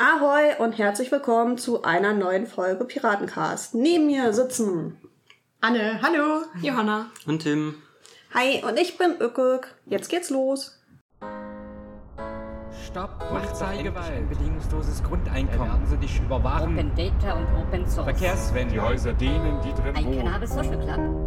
Ahoi und herzlich willkommen zu einer neuen Folge Piratencast. Neben mir sitzen Anne, hallo, Johanna und Tim. Hi, und ich bin Ökök. Jetzt geht's los. Stopp, Polizeigewalt. Ein bedingungsloses Grundeinkommen. Werden Sie dich überwachen. Open Data und Open Source. Verkehrswende. Die Häuser denen, die drin Ein wohnen. Cannabis Social Club.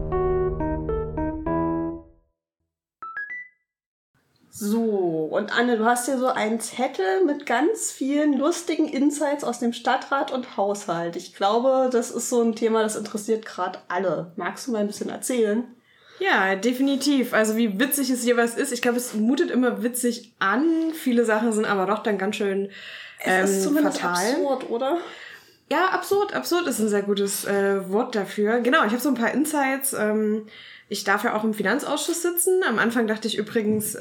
So, und Anne, du hast hier so einen Zettel mit ganz vielen lustigen Insights aus dem Stadtrat und Haushalt. Ich glaube, das ist so ein Thema, das interessiert gerade alle. Magst du mal ein bisschen erzählen? Ja, definitiv. Also wie witzig es jeweils ist. Ich glaube, es mutet immer witzig an. Viele Sachen sind aber doch dann ganz schön Es ist zumindest fatal. absurd, oder? Ja, absurd. Absurd ist ein sehr gutes Wort dafür. Genau, ich habe so ein paar Insights. Ich darf ja auch im Finanzausschuss sitzen. Am Anfang dachte ich übrigens,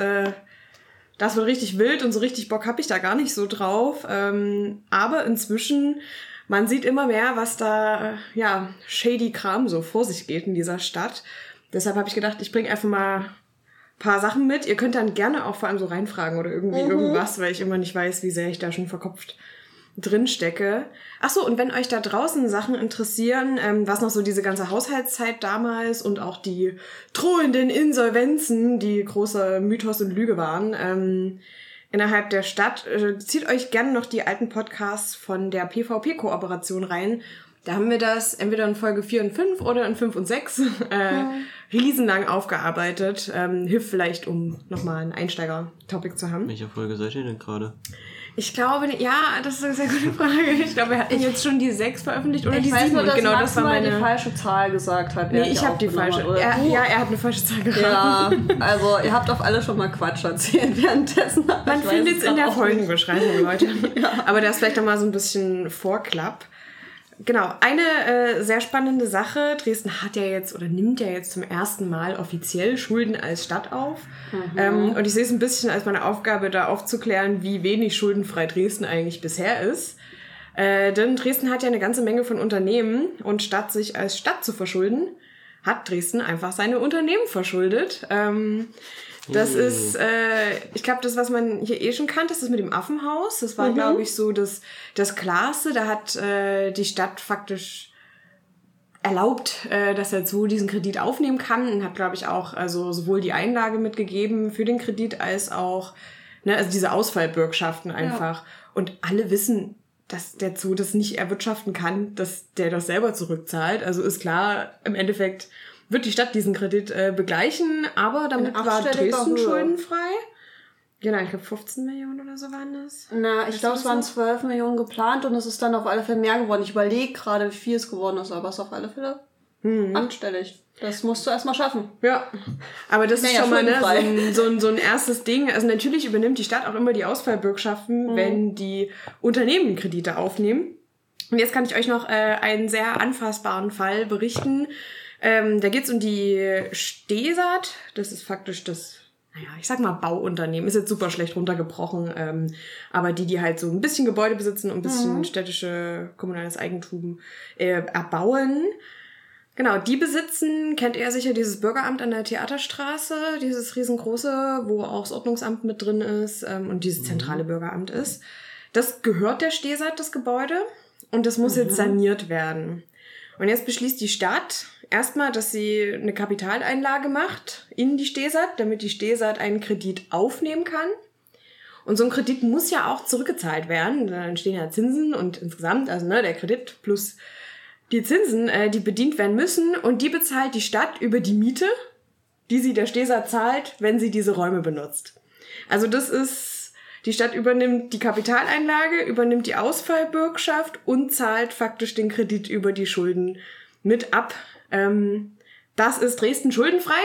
das wird richtig wild und so richtig Bock habe ich da gar nicht so drauf. Aber inzwischen, man sieht immer mehr, was da, shady Kram so vor sich geht in dieser Stadt. Deshalb habe ich gedacht, ich bringe einfach mal ein paar Sachen mit. Ihr könnt dann gerne auch vor allem so reinfragen oder irgendwie irgendwas, weil ich immer nicht weiß, wie sehr ich da schon verkopft drin stecke. Ach so, und wenn euch da draußen Sachen interessieren, was noch so diese ganze Haushaltszeit damals und auch die drohenden Insolvenzen, die große Mythos und Lüge waren, innerhalb der Stadt, zieht euch gerne noch die alten Podcasts von der PvP-Kooperation rein. Da haben wir das entweder in Folge 4 und 5 oder in 5 und 6 riesenlang aufgearbeitet. Hilft vielleicht, um nochmal ein Einsteiger-Topic zu haben. Welche Folge seid ihr denn gerade? Ich glaube, ja, das ist eine sehr gute Frage. Ich glaube, wir hatten jetzt schon die 6 veröffentlicht oder Ich die weiß 7. nur, dass Genau, Max das war mal meine... die falsche Zahl gesagt hat. Nee, ich habe die falsche. Er hat eine falsche Zahl geraten. Ja, also ihr habt auf alle schon mal Quatsch erzählt währenddessen. Man findet es in der Folgenbeschreibung, Leute. Ja. Aber da ist vielleicht noch mal so ein bisschen Vorklapp. Genau, eine sehr spannende Sache. Dresden hat ja jetzt oder nimmt ja jetzt zum ersten Mal offiziell Schulden als Stadt auf. Und ich sehe es ein bisschen als meine Aufgabe, da aufzuklären, wie wenig schuldenfrei Dresden eigentlich bisher ist. Denn Dresden hat ja eine ganze Menge von Unternehmen und statt sich als Stadt zu verschulden, hat Dresden einfach seine Unternehmen verschuldet. Das ist, ich glaube, das, was man hier schon kannte, ist das mit dem Affenhaus. Das war, glaube ich, so das Klarste. Da hat die Stadt faktisch erlaubt, dass er so diesen Kredit aufnehmen kann und hat, glaube ich, auch also sowohl die Einlage mitgegeben für den Kredit als auch also diese Ausfallbürgschaften einfach. Ja. Und alle wissen, dass der Zoo das nicht erwirtschaften kann, dass der das selber zurückzahlt. Also ist klar, im Endeffekt wird die Stadt diesen Kredit begleichen, aber damit war Dresden schuldenfrei. Genau, ich glaube 15 Millionen oder so waren das. Na, ich glaube, es waren 12 Millionen geplant und es ist dann auf alle Fälle mehr geworden. Ich überlege gerade, wie viel es geworden ist, aber es ist auf alle Fälle achtstellig. Das musst du erstmal schaffen. Ja, aber das ist schon mal so ein erstes Ding. Also natürlich übernimmt die Stadt auch immer die Ausfallbürgschaften, wenn die Unternehmen Kredite aufnehmen. Und jetzt kann ich euch noch einen sehr anfassbaren Fall berichten. Da geht's um die Stesat. Das ist faktisch das, ich sag mal Bauunternehmen. Ist jetzt super schlecht runtergebrochen. Aber die halt so ein bisschen Gebäude besitzen und ein bisschen städtische, kommunales Eigentum erbauen. Genau, die besitzen, kennt ihr sicher, dieses Bürgeramt an der Theaterstraße, dieses riesengroße, wo auch das Ordnungsamt mit drin ist und dieses zentrale Bürgeramt ist. Das gehört der Stesat, das Gebäude, und das muss jetzt saniert werden. Und jetzt beschließt die Stadt erstmal, dass sie eine Kapitaleinlage macht in die Stesat, damit die Stesat einen Kredit aufnehmen kann. Und so ein Kredit muss ja auch zurückgezahlt werden. Dann entstehen ja Zinsen und insgesamt, also der Kredit plus die Zinsen, die bedient werden müssen. Und die bezahlt die Stadt über die Miete, die sie der Stesat zahlt, wenn sie diese Räume benutzt. Also das ist, die Stadt übernimmt die Kapitaleinlage, übernimmt die Ausfallbürgschaft und zahlt faktisch den Kredit über die Schulden mit ab. Das ist Dresden schuldenfrei.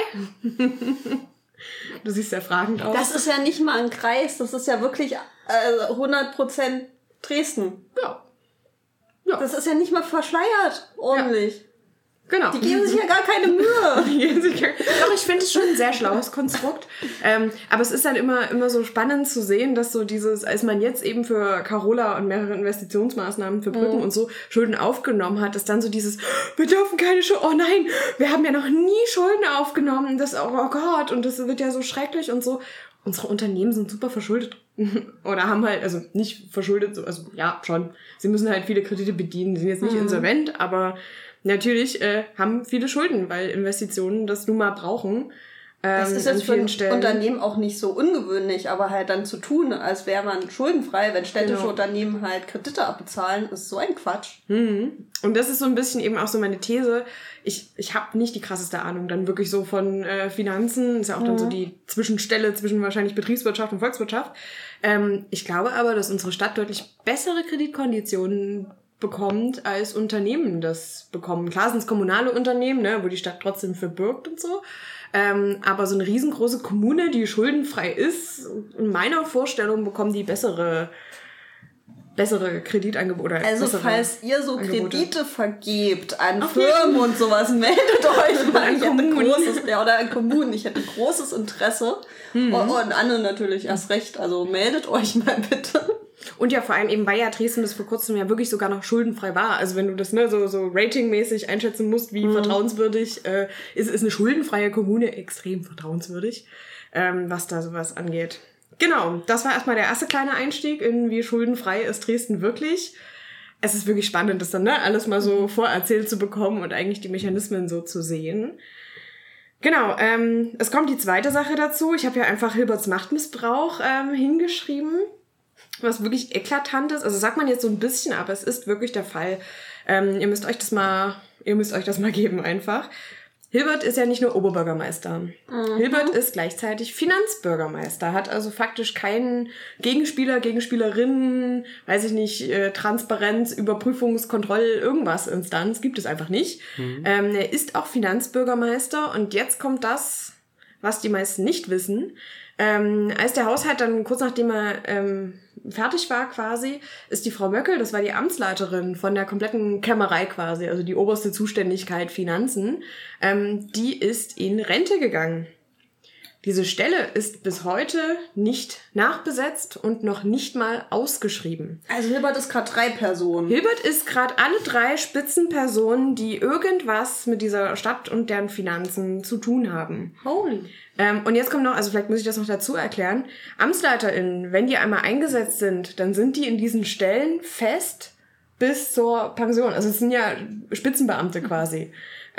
Du siehst ja fragend aus. Das ist ja nicht mal ein Kreis, das ist ja wirklich 100% Dresden. Ja. Das ist ja nicht mal verschleiert ordentlich. Ja. Genau. Die geben sich ja gar keine Mühe. Doch, ich finde es schon ein sehr schlaues Konstrukt. Aber es ist dann immer so spannend zu sehen, dass so dieses, als man jetzt eben für Carola und mehrere Investitionsmaßnahmen für Brücken und so Schulden aufgenommen hat, ist dann so dieses, wir dürfen keine Schulden, oh nein, wir haben ja noch nie Schulden aufgenommen, das, oh Gott, und das wird ja so schrecklich und so. Unsere Unternehmen sind super verschuldet oder haben halt, also nicht verschuldet, also ja, schon. Sie müssen halt viele Kredite bedienen, die sind jetzt nicht insolvent, aber natürlich haben viele Schulden, weil Investitionen das nun mal brauchen. Das ist jetzt für ein Unternehmen auch nicht so ungewöhnlich, aber halt dann zu tun, als wäre man schuldenfrei, wenn städtische Unternehmen halt Kredite abbezahlen, ist so ein Quatsch. Und das ist so ein bisschen eben auch so meine These. Ich habe nicht die krasseste Ahnung dann wirklich so von Finanzen. Ist ja auch dann so die Zwischenstelle zwischen wahrscheinlich Betriebswirtschaft und Volkswirtschaft. Ich glaube aber, dass unsere Stadt deutlich bessere Kreditkonditionen bekommt, als Unternehmen das bekommen. Klar sind es kommunale Unternehmen, ne, wo die Stadt trotzdem verbürgt und so. Aber so eine riesengroße Kommune, die schuldenfrei ist, in meiner Vorstellung bekommen die bessere Kreditangebote. Also falls ihr so Kredite vergebt an Firmen und sowas, meldet euch mal. Oder an Kommunen. Ich hätte großes Interesse. Und Anne natürlich erst recht. Also meldet euch mal bitte. Und ja, vor allem eben, weil ja Dresden bis vor kurzem ja wirklich sogar noch schuldenfrei war. Also wenn du das so ratingmäßig einschätzen musst, wie vertrauenswürdig, ist eine schuldenfreie Kommune extrem vertrauenswürdig, was da sowas angeht. Genau, das war erstmal der erste kleine Einstieg in wie schuldenfrei ist Dresden wirklich. Es ist wirklich spannend, das dann alles mal so vorerzählt zu bekommen und eigentlich die Mechanismen so zu sehen. Genau, es kommt die zweite Sache dazu. Ich habe ja einfach Hilberts Machtmissbrauch hingeschrieben, was wirklich eklatant ist. Also sagt man jetzt so ein bisschen, aber es ist wirklich der Fall. Ihr müsst euch das mal geben einfach. Hilbert ist ja nicht nur Oberbürgermeister. Hilbert ist gleichzeitig Finanzbürgermeister, hat also faktisch keinen Gegenspieler, Gegenspielerinnen, weiß ich nicht, Transparenz, Überprüfungskontroll, irgendwas Instanz, gibt es einfach nicht. Er ist auch Finanzbürgermeister und jetzt kommt das, was die meisten nicht wissen. Als der Haushalt dann kurz nachdem er fertig war quasi, ist die Frau Möckel, das war die Amtsleiterin von der kompletten Kämmerei quasi, also die oberste Zuständigkeit Finanzen, die ist in Rente gegangen. Diese Stelle ist bis heute nicht nachbesetzt und noch nicht mal ausgeschrieben. Also Hilbert ist gerade 3 Personen. Hilbert ist gerade alle 3 Spitzenpersonen, die irgendwas mit dieser Stadt und deren Finanzen zu tun haben. Holy. Und jetzt kommt noch, also vielleicht muss ich das noch dazu erklären, AmtsleiterInnen, wenn die einmal eingesetzt sind, dann sind die in diesen Stellen fest bis zur Pension. Also es sind ja Spitzenbeamte quasi.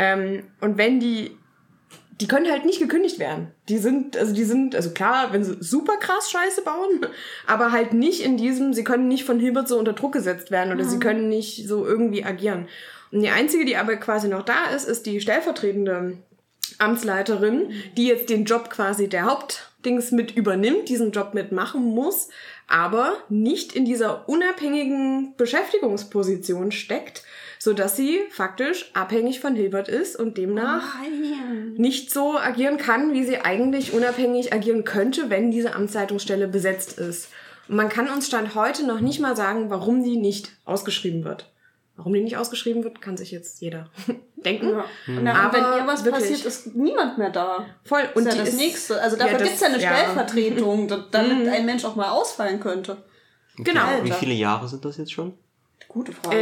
Und wenn die können halt nicht gekündigt werden. Die sind, also klar, wenn sie super krass Scheiße bauen, aber halt nicht in diesem, sie können nicht von Hilbert so unter Druck gesetzt werden oder sie können nicht so irgendwie agieren. Und die einzige, die aber quasi noch da ist die stellvertretende Amtsleiterin, die jetzt den Job quasi der Hauptdings mit übernimmt, diesen Job mitmachen muss, aber nicht in dieser unabhängigen Beschäftigungsposition steckt, sodass sie faktisch abhängig von Hilbert ist und demnach nicht so agieren kann, wie sie eigentlich unabhängig agieren könnte, wenn diese Amtsleitungsstelle besetzt ist. Und man kann uns Stand heute noch nicht mal sagen, warum die nicht ausgeschrieben wird. Warum die nicht ausgeschrieben wird, kann sich jetzt jeder denken. Ja. Aber wenn ihr was passiert, ist niemand mehr da. Voll. Und das ist ja das Nächste. Also dafür gibt's ja eine Stellvertretung, damit ein Mensch auch mal ausfallen könnte. Okay. Genau. Wie viele Jahre sind das jetzt schon? Gute Frage.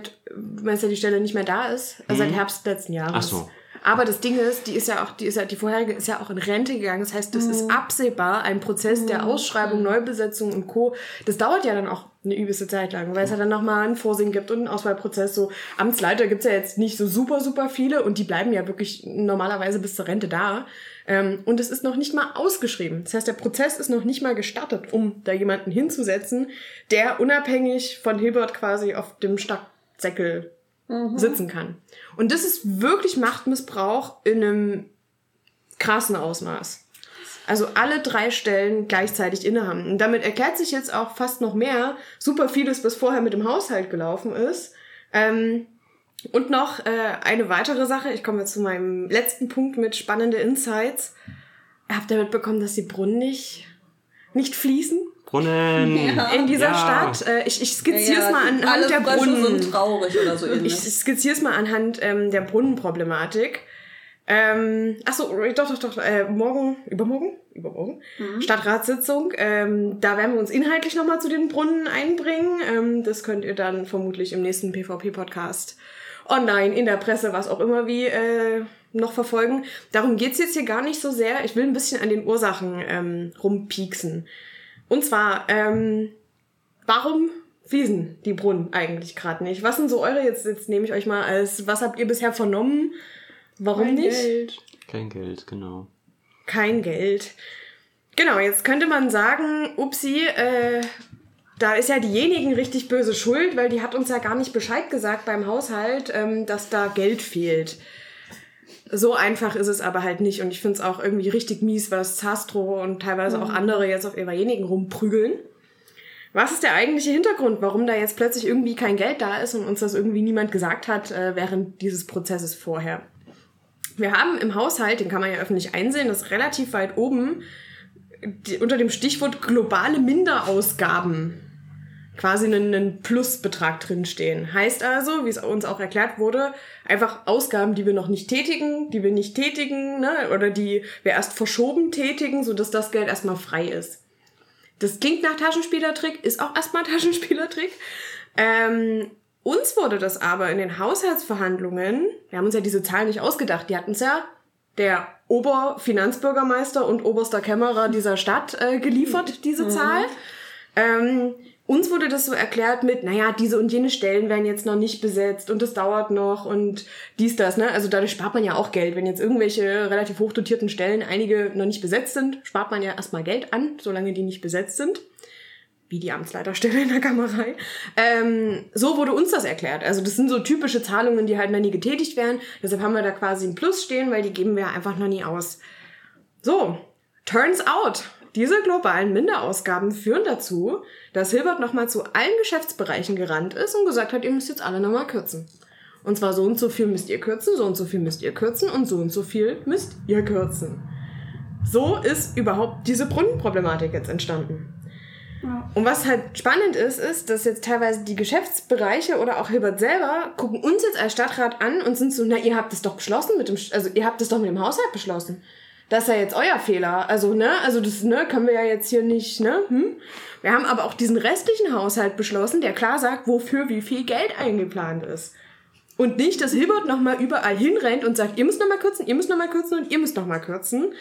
Meinst du, die Stelle nicht mehr da ist? Also seit Herbst letzten Jahres. Ach so. Aber das Ding ist, die vorherige ist ja auch in Rente gegangen. Das heißt, das ist absehbar, ein Prozess der Ausschreibung, Neubesetzung und Co. Das dauert ja dann auch eine übelste Zeit lang, weil es ja dann nochmal ein Vorsehen gibt und einen Auswahlprozess. So Amtsleiter gibt's ja jetzt nicht so super, super viele und die bleiben ja wirklich normalerweise bis zur Rente da. Und es ist noch nicht mal ausgeschrieben. Das heißt, der Prozess ist noch nicht mal gestartet, um da jemanden hinzusetzen, der unabhängig von Hilbert quasi auf dem Stadtsäckel sitzen kann. Und das ist wirklich Machtmissbrauch in einem krassen Ausmaß. Also alle 3 Stellen gleichzeitig innehaben. Und damit erklärt sich jetzt auch fast noch mehr super vieles, was vorher mit dem Haushalt gelaufen ist. Und noch eine weitere Sache. Ich komme jetzt zu meinem letzten Punkt mit spannende Insights. Habt ihr mitbekommen, dass die Brunnen nicht fließen? Brunnen. In dieser Stadt. Ich skizziere es mal anhand der Brunnen. Sind traurig oder so ähnlich. Ich skizziere es mal anhand der Brunnenproblematik. Übermorgen, Stadtratssitzung. Da werden wir uns inhaltlich nochmal zu den Brunnen einbringen. Das könnt ihr dann vermutlich im nächsten PvP-Podcast online, in der Presse, was auch immer noch verfolgen. Darum geht's jetzt hier gar nicht so sehr. Ich will ein bisschen an den Ursachen rumpieksen. Und zwar, warum fließen die Brunnen eigentlich gerade nicht? Was sind so eure, jetzt nehme ich euch mal als, was habt ihr bisher vernommen? Warum Kein nicht? Geld. Kein Geld, genau. Kein Geld. Genau, jetzt könnte man sagen, upsi, da ist ja diejenigen richtig böse schuld, weil die hat uns ja gar nicht Bescheid gesagt beim Haushalt, dass da Geld fehlt. So einfach ist es aber halt nicht und ich finde es auch irgendwie richtig mies, was Zastro und teilweise auch andere jetzt auf ihrenjenigen rumprügeln. Was ist der eigentliche Hintergrund, warum da jetzt plötzlich irgendwie kein Geld da ist und uns das irgendwie niemand gesagt hat während dieses Prozesses vorher? Wir haben im Haushalt, den kann man ja öffentlich einsehen, das ist relativ weit oben, unter dem Stichwort globale Minderausgaben quasi einen Plusbetrag drinstehen. Heißt also, wie es uns auch erklärt wurde, einfach Ausgaben, die wir noch nicht tätigen, ne, oder die wir erst verschoben tätigen, sodass das Geld erstmal frei ist. Das klingt nach Taschenspielertrick, ist auch erstmal Taschenspielertrick. Uns wurde das aber in den Haushaltsverhandlungen, wir haben uns ja diese Zahlen nicht ausgedacht, die hat uns ja der Oberfinanzbürgermeister und oberster Kämmerer dieser Stadt geliefert, diese Zahl. Uns wurde das so erklärt mit, naja, diese und jene Stellen werden jetzt noch nicht besetzt und das dauert noch und dies, das, ne? Also dadurch spart man ja auch Geld. Wenn jetzt irgendwelche relativ hochdotierten Stellen, einige noch nicht besetzt sind, spart man ja erstmal Geld an, solange die nicht besetzt sind. Wie die Amtsleiterstelle in der Kammerei. So wurde uns das erklärt. Also das sind so typische Zahlungen, die halt noch nie getätigt werden. Deshalb haben wir da quasi ein Plus stehen, weil die geben wir einfach noch nie aus. So, turns out, diese globalen Minderausgaben führen dazu, dass Hilbert nochmal zu allen Geschäftsbereichen gerannt ist und gesagt hat, ihr müsst jetzt alle nochmal kürzen. Und zwar so und so viel müsst ihr kürzen, so und so viel müsst ihr kürzen und so und so viel müsst ihr kürzen. So ist überhaupt diese Brunnenproblematik jetzt entstanden. Ja. Und was halt spannend ist, dass jetzt teilweise die Geschäftsbereiche oder auch Hilbert selber gucken uns jetzt als Stadtrat an und sind so, na, ihr habt es doch beschlossen ihr habt es doch mit dem Haushalt beschlossen. Das ist ja jetzt euer Fehler. Also das, können wir ja jetzt hier nicht, Wir haben aber auch diesen restlichen Haushalt beschlossen, der klar sagt, wofür wie viel Geld eingeplant ist. Und nicht, dass Hilbert nochmal überall hinrennt und sagt, ihr müsst nochmal kürzen, ihr müsst nochmal kürzen und ihr müsst nochmal kürzen.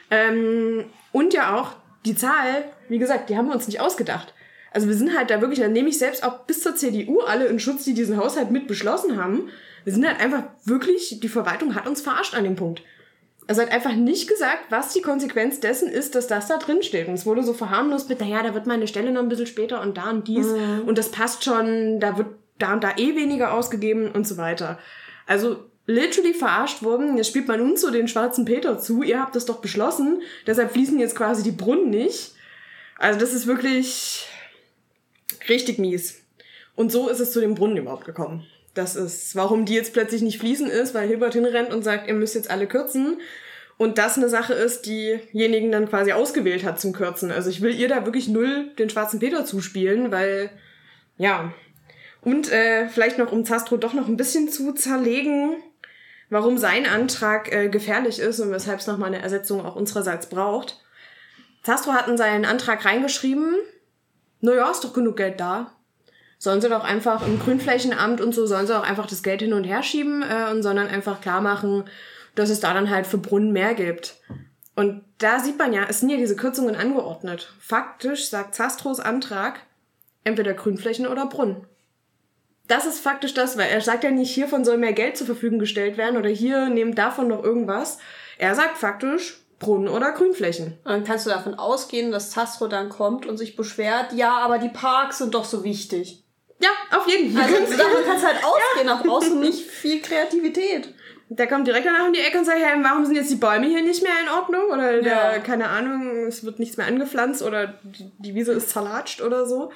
Und ja auch die Zahl, wie gesagt, die haben wir uns nicht ausgedacht. Also wir sind halt da wirklich, da nehme ich selbst auch bis zur CDU alle in Schutz, die diesen Haushalt mit beschlossen haben. Wir sind halt einfach wirklich, die Verwaltung hat uns verarscht an dem Punkt. Also hat einfach nicht gesagt, was die Konsequenz dessen ist, dass das da drin steht. Und es wurde so verharmlost mit, naja, da wird mal eine Stelle noch ein bisschen später und da und dies. Und das passt schon, da wird da und da weniger ausgegeben und so weiter. Also literally verarscht worden. Jetzt spielt man uns so den schwarzen Peter zu. Ihr habt das doch beschlossen. Deshalb fließen jetzt quasi die Brunnen nicht. Also das ist wirklich richtig mies. Und so ist es zu dem Brunnen überhaupt gekommen. Das ist, warum die jetzt plötzlich nicht fließen ist, weil Hilbert hinrennt und sagt, ihr müsst jetzt alle kürzen. Und das eine Sache ist, diejenigen dann quasi ausgewählt hat zum Kürzen. Also ich will ihr da wirklich null den schwarzen Peter zuspielen, weil, ja. Und vielleicht noch, um Zastro doch noch ein bisschen zu zerlegen, warum sein Antrag gefährlich ist und weshalb es nochmal eine Ersetzung auch unsererseits braucht. Zastro hat in seinen Antrag reingeschrieben, naja, ist doch genug Geld da. Sollen sie doch einfach im Grünflächenamt und so, sollen sie auch einfach das Geld hin und her schieben und sondern einfach klar machen, dass es da dann halt für Brunnen mehr gibt. Und da sieht man ja, es sind ja diese Kürzungen angeordnet. Faktisch sagt Zastros Antrag entweder Grünflächen oder Brunnen. Das ist faktisch das, weil er sagt ja nicht, hiervon soll mehr Geld zur Verfügung gestellt werden oder hier nehmt davon noch irgendwas. Er sagt faktisch Brunnen oder Grünflächen. Und dann kannst du davon ausgehen, dass Zastro dann kommt und sich beschwert, ja, aber die Parks sind doch so wichtig. Ja, auf jeden Fall. Also davon kannst du halt ausgehen, da brauchst du nicht viel Kreativität. Der kommt direkt danach um die Ecke und sagt, hey, warum sind jetzt die Bäume hier nicht mehr in Ordnung? Oder keine Ahnung, es wird nichts mehr angepflanzt oder die Wiese ist zerlatscht oder so.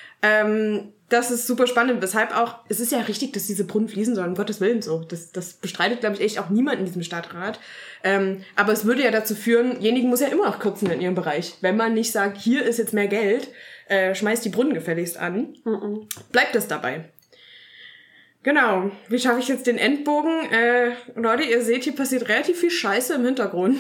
Das ist super spannend, weshalb auch, es ist ja richtig, dass diese Brunnen fließen sollen, um Gottes Willen so. Das bestreitet, glaube ich, echt auch niemand in diesem Stadtrat. Aber es würde ja dazu führen, diejenigen muss ja immer noch kürzen in ihrem Bereich. Wenn man nicht sagt, hier ist jetzt mehr Geld, schmeißt die Brunnen gefälligst an, bleibt es dabei. Genau, wie schaffe ich jetzt den Endbogen? Leute, ihr seht, hier passiert relativ viel Scheiße im Hintergrund.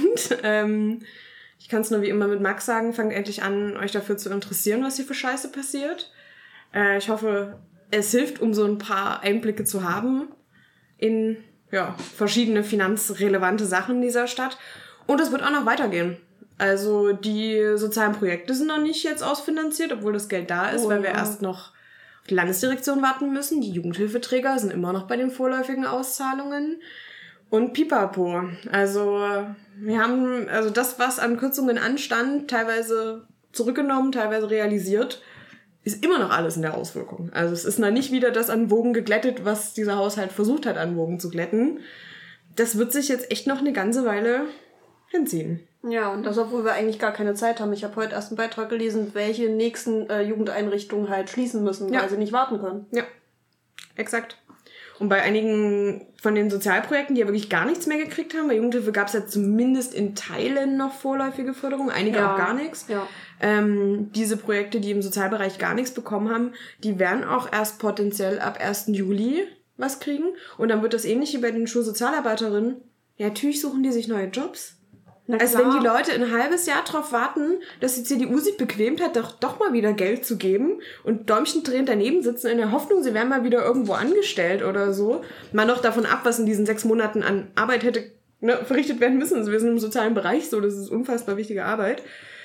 Ich kann es nur wie immer mit Max sagen, fangt endlich an, euch dafür zu interessieren, was hier für Scheiße passiert. Ich hoffe, es hilft, um so ein paar Einblicke zu haben in verschiedene finanzrelevante Sachen in dieser Stadt. Und es wird auch noch weitergehen. Also die sozialen Projekte sind noch nicht jetzt ausfinanziert, obwohl das Geld da ist, weil wir erst noch auf die Landesdirektion warten müssen. Die Jugendhilfeträger sind immer noch bei den vorläufigen Auszahlungen. Und Pipapo. Also wir haben das, was an Kürzungen anstand, teilweise zurückgenommen, teilweise realisiert, ist immer noch alles in der Auswirkung. Also es ist noch nicht wieder das an Wogen geglättet, was dieser Haushalt versucht hat, an Wogen zu glätten. Das wird sich jetzt echt noch eine ganze Weile hinziehen. Ja, und das, obwohl wir eigentlich gar keine Zeit haben. Ich habe heute erst einen Beitrag gelesen, welche nächsten Jugendeinrichtungen halt schließen müssen, weil sie nicht warten können. Ja, exakt. Und bei einigen von den Sozialprojekten, die ja wirklich gar nichts mehr gekriegt haben, bei Jugendhilfe gab es ja zumindest in Teilen noch vorläufige Förderung, einige auch gar nichts. Ja. Diese Projekte, die im Sozialbereich gar nichts bekommen haben, die werden auch erst potenziell ab 1. Juli was kriegen. Und dann wird das ähnlich wie bei den Schulsozialarbeiterinnen. Ja, natürlich suchen die sich neue Jobs. Als wenn die Leute ein halbes Jahr drauf warten, dass die CDU sich bequemt hat, doch mal wieder Geld zu geben und däumchendrehend daneben sitzen in der Hoffnung, sie wären mal wieder irgendwo angestellt oder so. Mal noch davon ab, was in diesen 6 Monaten an Arbeit hätte verrichtet werden müssen. Also wir sind im sozialen Bereich so, das ist unfassbar wichtige Arbeit.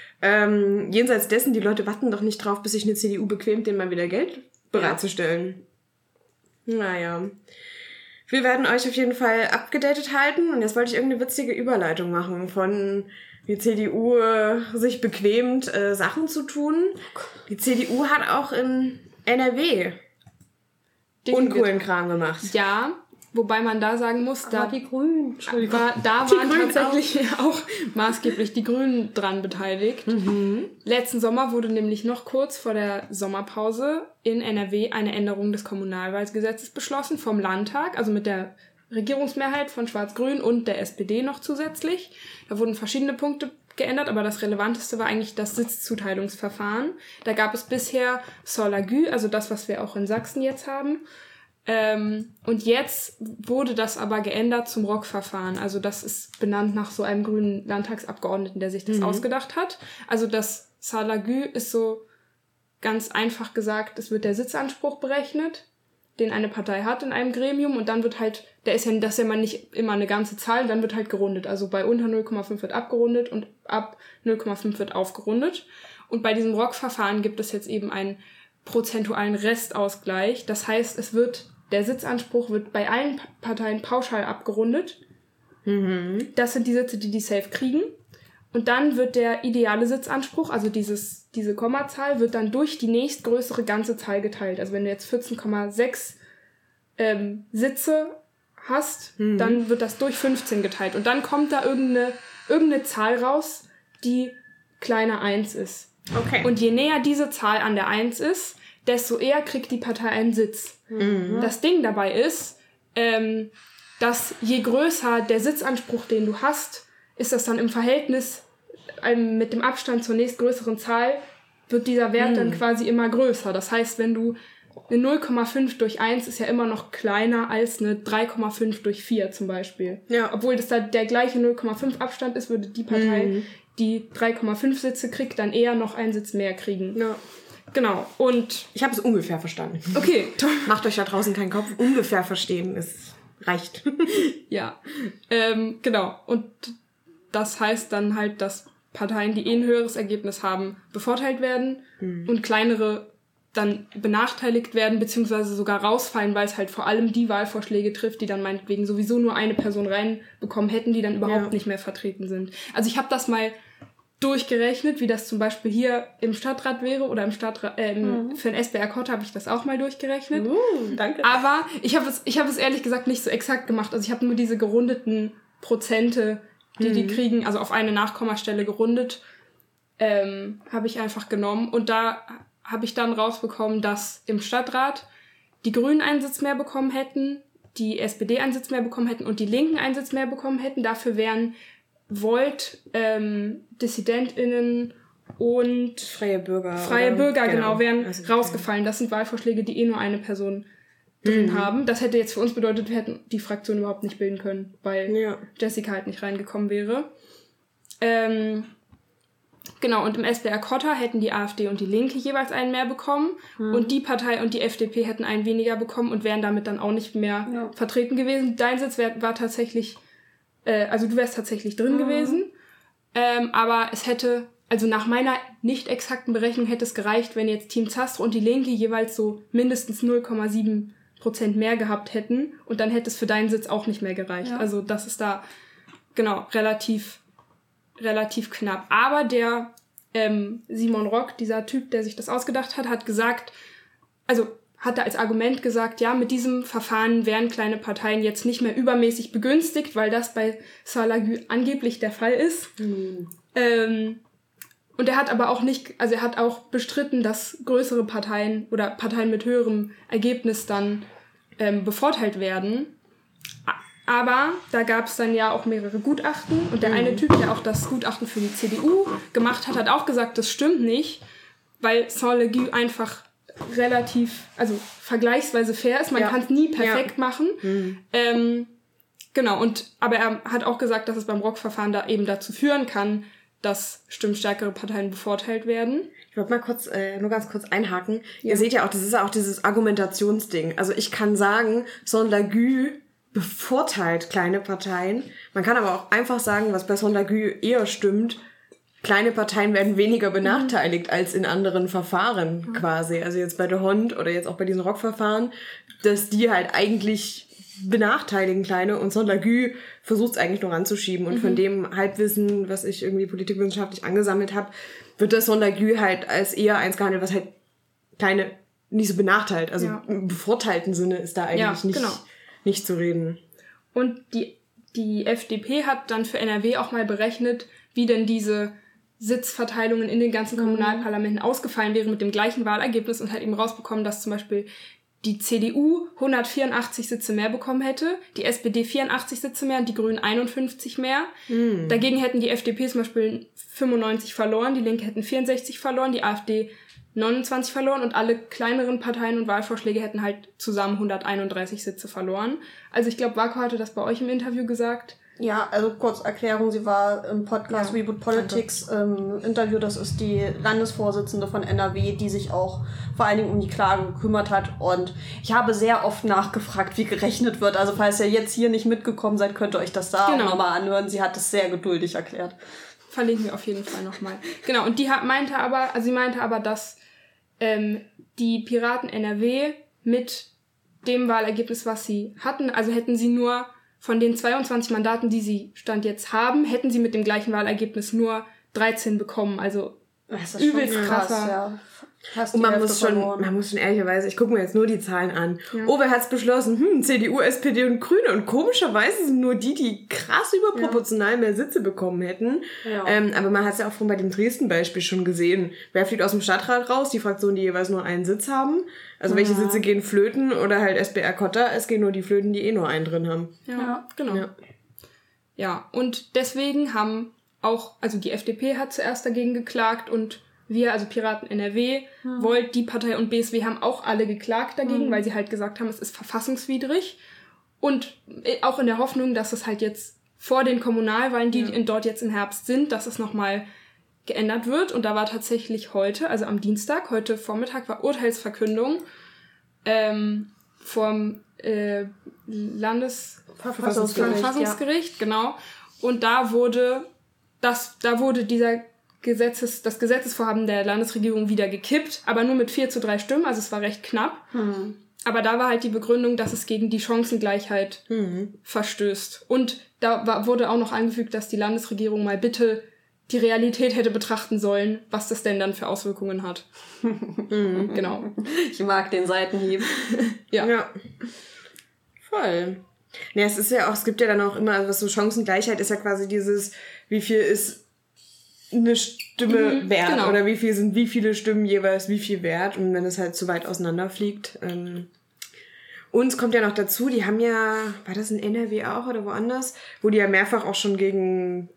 Jenseits dessen, die Leute warten doch nicht drauf, bis sich eine CDU bequemt, denen mal wieder Geld bereitzustellen. Ja. Naja. Wir werden euch auf jeden Fall abgedatet halten. Und jetzt wollte ich irgendeine witzige Überleitung machen von die CDU sich bequemt, Sachen zu tun. Die CDU hat auch in NRW uncoolen Kram gemacht. Ja, wobei man da sagen muss, da die Grünen. Da waren tatsächlich auch maßgeblich die Grünen dran beteiligt. Letzten Sommer wurde nämlich noch kurz vor der Sommerpause in NRW eine Änderung des Kommunalwahlgesetzes beschlossen vom Landtag, also mit der Regierungsmehrheit von Schwarz-Grün und der SPD noch zusätzlich. Da wurden verschiedene Punkte geändert, aber das Relevanteste war eigentlich das Sitzzuteilungsverfahren. Da gab es bisher sur la Gue, also das, was wir auch in Sachsen jetzt haben. Und jetzt wurde das aber geändert zum ROC-Verfahren. Also das ist benannt nach so einem grünen Landtagsabgeordneten, der sich das ausgedacht hat. Also das sur la Gue ist so ganz einfach gesagt, es wird der Sitzanspruch berechnet, den eine Partei hat in einem Gremium und dann wird halt, das ist ja mal nicht immer eine ganze Zahl, dann wird halt gerundet. Also bei unter 0,5 wird abgerundet und ab 0,5 wird aufgerundet. Und bei diesem ROC-Verfahren gibt es jetzt eben einen prozentualen Restausgleich. Das heißt, der Sitzanspruch wird bei allen Parteien pauschal abgerundet. Das sind die Sitze, die safe kriegen. Und dann wird der ideale Sitzanspruch, also diese Kommazahl, wird dann durch die nächstgrößere ganze Zahl geteilt. Also wenn du jetzt 14,6 Sitze hast, dann wird das durch 15 geteilt. Und dann kommt da irgendeine Zahl raus, die kleiner 1 ist. Okay. Und je näher diese Zahl an der 1 ist, desto eher kriegt die Partei einen Sitz. Das Ding dabei ist, dass je größer der Sitzanspruch, den du hast, ist das dann im Verhältnis mit dem Abstand zur nächstgrößeren Zahl, wird dieser Wert dann quasi immer größer. Das heißt, wenn du eine 0,5 durch 1 ist ja immer noch kleiner als eine 3,5 durch 4 zum Beispiel. Ja. Obwohl das da der gleiche 0,5 Abstand ist, würde die Partei, die 3,5 Sitze kriegt, dann eher noch einen Sitz mehr kriegen. Ja. Genau. Und ich habe es ungefähr verstanden. Okay, toll. Macht euch da draußen keinen Kopf. Ungefähr verstehen, es reicht. Ja, genau. Und das heißt dann halt, dass Parteien, die ein höheres Ergebnis haben, bevorteilt werden und kleinere dann benachteiligt werden, beziehungsweise sogar rausfallen, weil es halt vor allem die Wahlvorschläge trifft, die dann meinetwegen sowieso nur eine Person reinbekommen hätten, die dann überhaupt nicht mehr vertreten sind. Also ich habe das mal durchgerechnet, wie das zum Beispiel hier im Stadtrat wäre oder im Stadtrat, für den SBR Kotte habe ich das auch mal durchgerechnet. Danke. Aber ich habe es ehrlich gesagt nicht so exakt gemacht. Also ich habe nur diese gerundeten Prozente, die kriegen, also auf eine Nachkommastelle gerundet, habe ich einfach genommen. Und da habe ich dann rausbekommen, dass im Stadtrat die Grünen einen Sitz mehr bekommen hätten, die SPD einen Sitz mehr bekommen hätten und die Linken einen Sitz mehr bekommen hätten. Dafür wären Volt, DissidentInnen und Freie Bürger, genau, wären rausgefallen. Das sind Wahlvorschläge, die nur eine Person drin haben. Das hätte jetzt für uns bedeutet, wir hätten die Fraktion überhaupt nicht bilden können, weil Jessica halt nicht reingekommen wäre. Genau, und im SBR Kotter hätten die AfD und die Linke jeweils einen mehr bekommen und die Partei und die FDP hätten einen weniger bekommen und wären damit dann auch nicht mehr vertreten gewesen. Dein Sitz war tatsächlich, also du wärst tatsächlich drin gewesen. Aber es hätte, also nach meiner nicht exakten Berechnung hätte es gereicht, wenn jetzt Team Zastrow und die Linke jeweils so mindestens 0,7% mehr gehabt hätten und dann hätte es für deinen Sitz auch nicht mehr gereicht. Ja. Also das ist da, genau, relativ knapp. Aber der Simon Rock, dieser Typ, der sich das ausgedacht hat, hat gesagt, also hat er als Argument gesagt, ja, mit diesem Verfahren wären kleine Parteien jetzt nicht mehr übermäßig begünstigt, weil das bei Saint-Laguë angeblich der Fall ist. Und er hat aber auch er hat auch bestritten, dass größere Parteien oder Parteien mit höherem Ergebnis dann bevorteilt werden. Aber da gab es dann ja auch mehrere Gutachten und der eine Typ, der auch das Gutachten für die CDU gemacht hat, hat auch gesagt, das stimmt nicht, weil Saint-Laguë einfach also vergleichsweise fair ist. Man kann es nie perfekt machen. Genau, aber er hat auch gesagt, dass es beim Rock-Verfahren da eben dazu führen kann, dass stimmstärkere Parteien bevorteilt werden. Ich wollte mal nur ganz kurz einhaken. Ja. Ihr seht ja auch, das ist ja auch dieses Argumentationsding. Also ich kann sagen, Saint-Laguë bevorteilt kleine Parteien. Man kann aber auch einfach sagen, was bei Saint-Laguë eher stimmt, kleine Parteien werden weniger benachteiligt als in anderen Verfahren quasi. Also jetzt bei der Hond oder jetzt auch bei diesen Rock-Verfahren, dass die halt eigentlich benachteiligen kleine und Saint-Laguë versucht es eigentlich nur ranzuschieben. Und von dem Halbwissen, was ich irgendwie politikwissenschaftlich angesammelt habe, wird das Saint-Laguë halt als eher eins gehandelt, was halt kleine nicht so benachteilt. Also im bevorteilten Sinne ist da eigentlich nicht zu reden. Und die FDP hat dann für NRW auch mal berechnet, wie denn diese Sitzverteilungen in den ganzen Kommunalparlamenten ausgefallen wären mit dem gleichen Wahlergebnis und hat eben rausbekommen, dass zum Beispiel die CDU 184 Sitze mehr bekommen hätte, die SPD 84 Sitze mehr und die Grünen 51 mehr. Dagegen hätten die FDP zum Beispiel 95 verloren, die Linke hätten 64 verloren, die AfD 29 verloren und alle kleineren Parteien und Wahlvorschläge hätten halt zusammen 131 Sitze verloren. Also ich glaube, Vako hatte das bei euch im Interview gesagt. Ja, also kurz Erklärung, sie war im Podcast Reboot Politics Interview, das ist die Landesvorsitzende von NRW, die sich auch vor allen Dingen um die Klage gekümmert hat und ich habe sehr oft nachgefragt, wie gerechnet wird, also falls ihr jetzt hier nicht mitgekommen seid, könnt ihr euch das da auch nochmal anhören, sie hat es sehr geduldig erklärt. Verlinken wir auf jeden Fall nochmal. Genau, und sie meinte aber, dass die Piraten NRW mit dem Wahlergebnis, was sie hatten, also hätten sie nur von den 22 Mandaten, die sie Stand jetzt haben, hätten sie mit dem gleichen Wahlergebnis nur 13 bekommen. Also das ist übelst schon krasser. Ja. Und man muss schon ehrlicherweise, ich gucke mir jetzt nur die Zahlen an. Ja. Oh, wer hat's beschlossen? CDU, SPD und Grüne. Und komischerweise sind nur die krass überproportional mehr Sitze bekommen hätten. Ja. Aber man hat es ja auch schon bei dem Dresden-Beispiel schon gesehen. Wer fliegt aus dem Stadtrat raus? Die Fraktionen, die jeweils nur einen Sitz haben. Also welche Sitze gehen flöten oder halt SBR Kotter? Es gehen nur die Flöten, die nur einen drin haben. Ja, genau. Ja, und deswegen haben auch, also die FDP hat zuerst dagegen geklagt und wir, also Piraten NRW, Volt, die Partei und BSW haben auch alle geklagt dagegen, weil sie halt gesagt haben, es ist verfassungswidrig. Und auch in der Hoffnung, dass es halt jetzt vor den Kommunalwahlen, die dort jetzt im Herbst sind, dass es nochmal geändert wird. Und da war tatsächlich heute, also am Dienstag, heute Vormittag, war Urteilsverkündung vom Landesverfassungsgericht, genau. Und da wurde das Gesetzesvorhaben der Landesregierung wieder gekippt, aber nur mit 4:3 Stimmen, also es war recht knapp. Aber da war halt die Begründung, dass es gegen die Chancengleichheit verstößt. Und da wurde auch noch angefügt, dass die Landesregierung mal bitte die Realität hätte betrachten sollen, was das denn dann für Auswirkungen hat. Genau. Ich mag den Seitenhieb. Ja. Voll. Ja, es gibt ja dann auch immer, also was so Chancengleichheit ist ja quasi dieses, wie viel ist eine Stimme wert, genau. Oder wie viele Stimmen jeweils wie viel wert, und wenn es halt zu weit auseinanderfliegt. Uns kommt ja noch dazu, die haben ja, war das in NRW auch oder woanders, wo die ja mehrfach auch schon gegen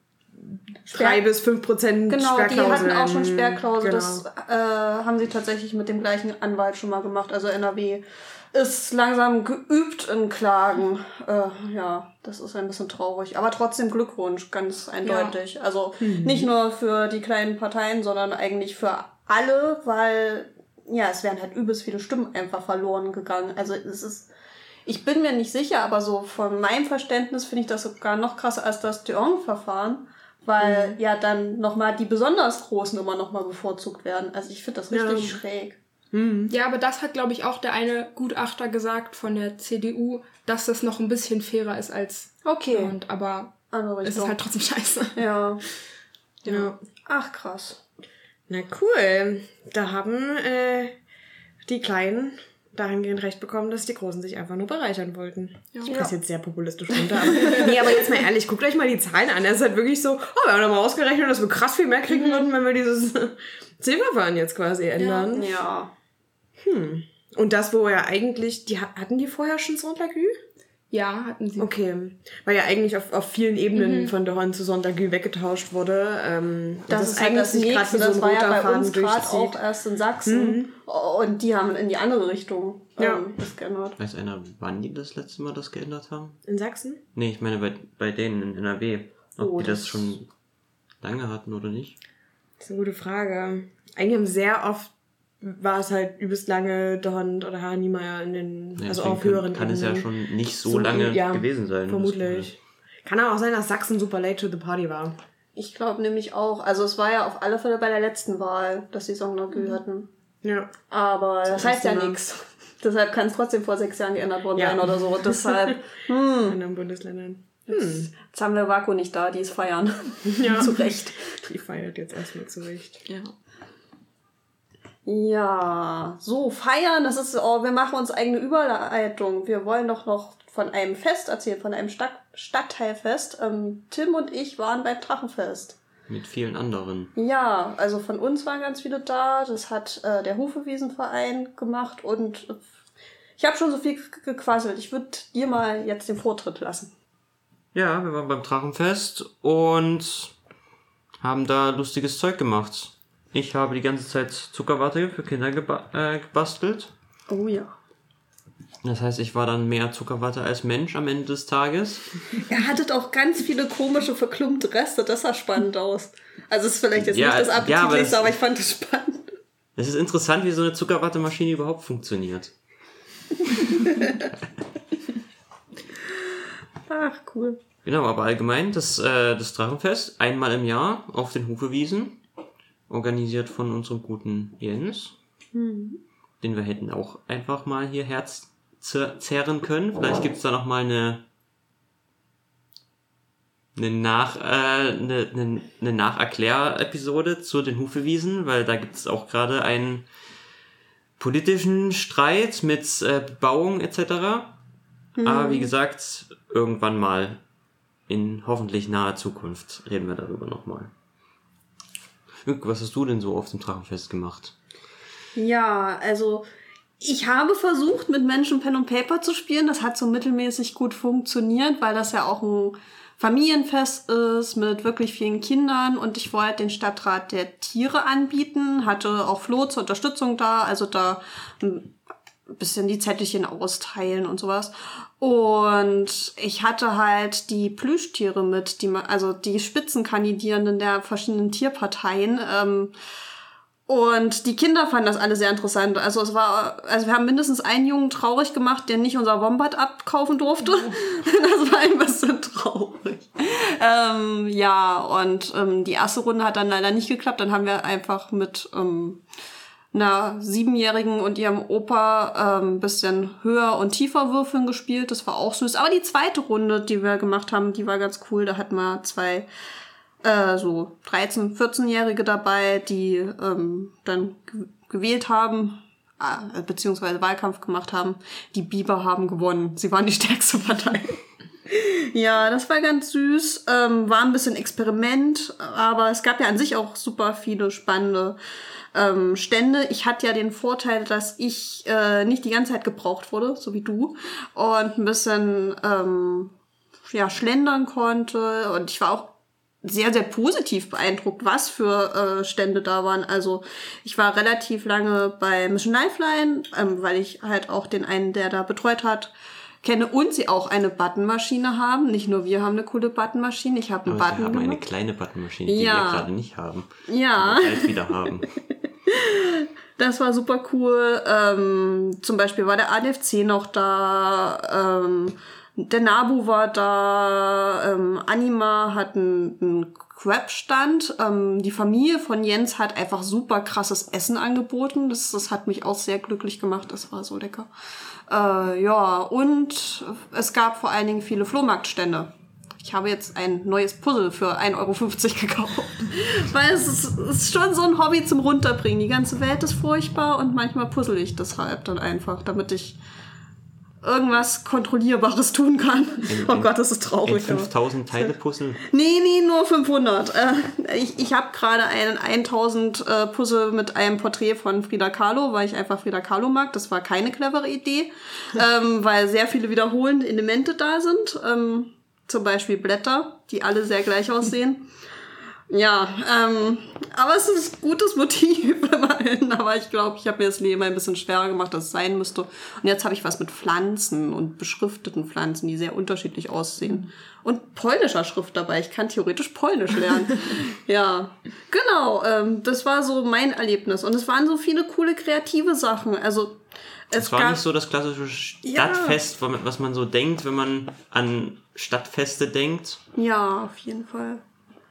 3-5% genau, Sperrklauseln. Genau, die hatten auch schon Sperrklauseln. Genau. Das haben sie tatsächlich mit dem gleichen Anwalt schon mal gemacht. Also NRW ist langsam geübt in Klagen. Ja, das ist ein bisschen traurig. Aber trotzdem Glückwunsch, ganz eindeutig. Ja. Also nicht nur für die kleinen Parteien, sondern eigentlich für alle, weil ja, es wären halt übelst viele Stimmen einfach verloren gegangen. Also ich bin mir nicht sicher, aber so von meinem Verständnis finde ich das sogar noch krasser als das Thuong-Verfahren, weil ja dann nochmal die besonders Großen immer nochmal bevorzugt werden. Also ich finde das richtig schräg. Ja, aber das hat, glaube ich, auch der eine Gutachter gesagt von der CDU, dass das noch ein bisschen fairer ist als Dortmund, aber es ist halt trotzdem scheiße. Ja. Ja. Ach, krass. Na cool. Da haben die Kleinen dahingehend recht bekommen, dass die Großen sich einfach nur bereichern wollten. Ja. Das ist jetzt sehr populistisch runter. Aber jetzt mal ehrlich, guckt euch mal die Zahlen an. Das ist halt wirklich so, wir haben doch mal ausgerechnet, dass wir krass viel mehr kriegen würden, wenn wir dieses Zielverfahren jetzt quasi ändern. Ja. Und das, wo ja eigentlich, hatten die vorher schon Sonntagü? Ja, hatten sie. Okay. Weil ja eigentlich auf vielen Ebenen von Dorn zu Sonntagü weggetauscht wurde. Das ist eigentlich das Nächste, das war ja bei uns gerade auch erst in Sachsen. Und die haben in die andere Richtung das geändert. Weiß einer, wann die das letzte Mal das geändert haben? In Sachsen? Nee, ich meine bei denen in NRW. Ob die das schon lange hatten oder nicht? Das ist eine gute Frage. Eigentlich haben sehr oft war es halt übelst lange Dorn oder Niemeyer in den, also auf höheren kann es ja schon nicht so lange gewesen sein. Vermutlich. Kann aber auch sein, dass Sachsen super late to the party war. Ich glaube nämlich auch. Also es war ja auf alle Fälle bei der letzten Wahl, dass die Sonntagü hatten. Ja. Aber das heißt ja nichts. Deshalb kann es trotzdem vor 6 Jahren geändert worden sein oder so. Deshalb, in anderen Bundesländern. Jetzt haben wir Vaku nicht da, die ist feiern. Ja. Zu Recht. Die feiert jetzt erstmal zu Recht. Ja. Ja, so, feiern, das ist, wir machen uns eigene Überleitung. Wir wollen doch noch von einem Fest erzählen, von einem Stadtteilfest. Tim und ich waren beim Drachenfest. Mit vielen anderen. Ja, also von uns waren ganz viele da. Das hat der Hufewiesenverein gemacht und ich habe schon so viel gequasselt. Ich würde dir mal jetzt den Vortritt lassen. Ja, wir waren beim Drachenfest und haben da lustiges Zeug gemacht. Ich habe die ganze Zeit Zuckerwatte für Kinder gebastelt. Oh ja. Das heißt, ich war dann mehr Zuckerwatte als Mensch am Ende des Tages. Er hatte auch ganz viele komische, verklumpte Reste. Das sah spannend aus. Also es ist vielleicht jetzt nicht das Appetitlichste, aber ich fand es spannend. Es ist interessant, wie so eine Zuckerwattemaschine überhaupt funktioniert. Ach, cool. Genau, aber allgemein das Drachenfest einmal im Jahr auf den Hufewiesen. Organisiert von unserem guten Jens, den wir hätten auch einfach mal hier herzerren können. Vielleicht gibt's da noch mal eine Nacherklär-Episode zu den Hufewiesen, weil da gibt's auch gerade einen politischen Streit mit Bebauung etc. Aber wie gesagt, irgendwann mal in hoffentlich naher Zukunft reden wir darüber nochmal. Was hast du denn so auf dem Drachenfest gemacht? Ja, also ich habe versucht, mit Menschen Pen und Paper zu spielen. Das hat so mittelmäßig gut funktioniert, weil das ja auch ein Familienfest ist mit wirklich vielen Kindern. Und ich wollte den Stadtrat der Tiere anbieten, hatte auch Flo zur Unterstützung da, also da ein bisschen die Zettelchen austeilen und sowas. Und ich hatte halt die Plüschtiere mit, die Spitzenkandidierenden der verschiedenen Tierparteien. Und die Kinder fanden das alle sehr interessant. Also wir haben mindestens einen Jungen traurig gemacht, der nicht unser Wombat abkaufen durfte. Das war ein bisschen traurig. Die erste Runde hat dann leider nicht geklappt. Dann haben wir einfach mit einer 7-Jährigen und ihrem Opa ein bisschen höher und tiefer würfeln gespielt. Das war auch süß. Aber die zweite Runde, die wir gemacht haben, die war ganz cool. Da hatten wir 2 so 13-, 14-Jährige dabei, die dann gewählt haben, beziehungsweise Wahlkampf gemacht haben. Die Biber haben gewonnen. Sie waren die stärkste Partei. Ja, das war ganz süß. War ein bisschen Experiment, aber es gab ja an sich auch super viele spannende Stände. Ich hatte ja den Vorteil, dass ich nicht die ganze Zeit gebraucht wurde, so wie du, und ein bisschen schlendern konnte. Und ich war auch sehr, sehr positiv beeindruckt, was für Stände da waren. Also ich war relativ lange bei Mission Lifeline, weil ich halt auch den einen, der da betreut hat, kenne und sie auch eine Buttonmaschine haben. Nicht nur wir haben eine coole Buttonmaschine. Ich habe einen Button gemacht. Wir haben eine kleine Buttonmaschine, die wir gerade nicht haben. Ja. Die wir bald wieder haben. Das war super cool. Zum Beispiel war der ADFC noch da. Der Nabu war da. Anima hat einen Crab-Stand. Die Familie von Jens hat einfach super krasses Essen angeboten. Das hat mich auch sehr glücklich gemacht. Das war so lecker. Und es gab vor allen Dingen viele Flohmarktstände. Ich habe jetzt ein neues Puzzle für 1,50 Euro gekauft. Weil es ist schon so ein Hobby zum Runterbringen. Die ganze Welt ist furchtbar und manchmal puzzle ich deshalb dann einfach, damit ich irgendwas Kontrollierbares tun kann. Oh Gott, das ist traurig. 5000 Teile Puzzle? Nee, nur 500. Ich habe gerade einen 1000 Puzzle mit einem Porträt von Frida Kahlo, weil ich einfach Frida Kahlo mag. Das war keine clevere Idee, weil sehr viele wiederholende Elemente da sind. Zum Beispiel Blätter, die alle sehr gleich aussehen. Ja, aber es ist ein gutes Motiv immerhin. Aber ich glaube, ich habe mir das Leben ein bisschen schwerer gemacht, als es sein müsste. Und jetzt habe ich was mit Pflanzen und beschrifteten Pflanzen, die sehr unterschiedlich aussehen. Und polnischer Schrift dabei. Ich kann theoretisch Polnisch lernen. Ja, genau. Das war so mein Erlebnis. Und es waren so viele coole kreative Sachen. Also es war nicht so das klassische Stadtfest, was man so denkt, wenn man an Stadtfeste denkt. Ja, auf jeden Fall.